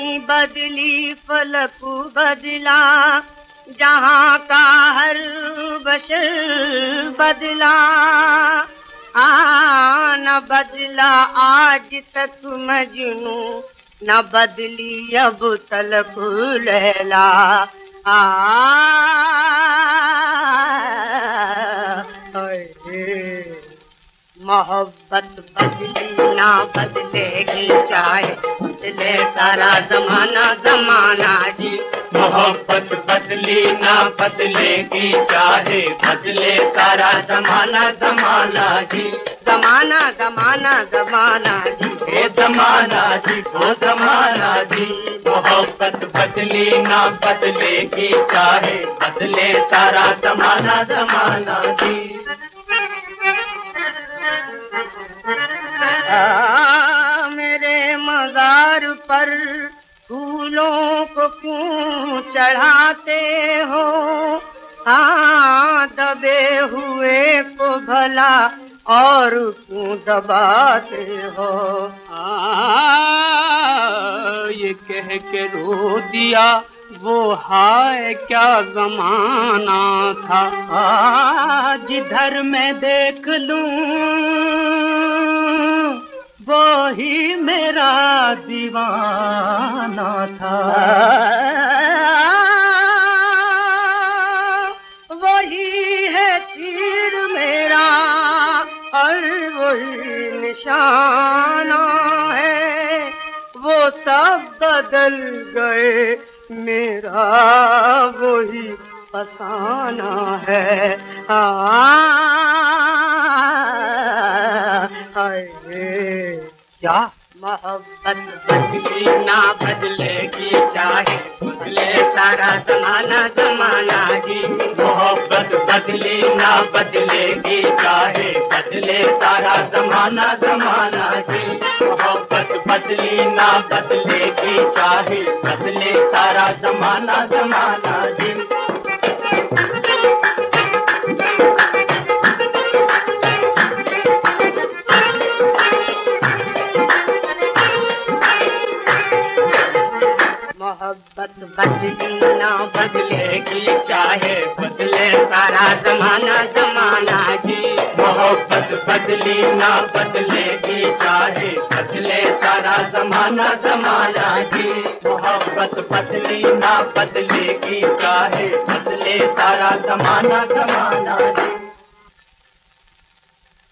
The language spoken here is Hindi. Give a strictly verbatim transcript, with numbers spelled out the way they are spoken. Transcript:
नहीं बदली फलक बदला, जहाँ का हर बशर बदला। आ न बदला आज तक मजनू, न बदली अब तलक लैला। आ मोहब्बत बदली ना बदलेगी चाहे बदले सारा जमाना जमाना जी। मोहब्बत बदली ना बदलेगी चाहे बदले सारा जमाना जमाना जी। जमाना जमाना जमाना जी, ओ जमाना जी, ओ जमाना जी। मोहब्बत बदली ना बदलेगी चाहे बदले सारा जमाना जमाना जी। आ, मेरे मज़ार पर फूलों को क्यों चढ़ाते हो? हाँ दबे हुए को भला और क्यों दबाते हो? हाँ ये कह के रो दिया वो हाय क्या ज़माना था। आ जिधर मैं देख लूं वो ही मेरा दीवाना था। वही है तीर मेरा और वही निशाना है, वो सब बदल गए मेरा वही फसाना है। हाय क्या मोहब्बत बदली ना बदलेगी चाहे बदले सारा जमाना जमाना जी। मोहब्बत बदली ना बदलेगी चाहे बदले सारा जमाना जमाना जी। मोहब्बत बदली ना बदलेगी चाहे बदले सारा जमाना जमाना जी। मोहब्बत बदली ना बदलेगी चाहे बदले सारा जमाना जमाना जी। मोहब्बत बदली ना बदलेगी चाहे बदले सारा जमाना जमाना जी। मोहब्बत बदली ना बदलेगी चाहे बदले सारा जमाना जमाना जी।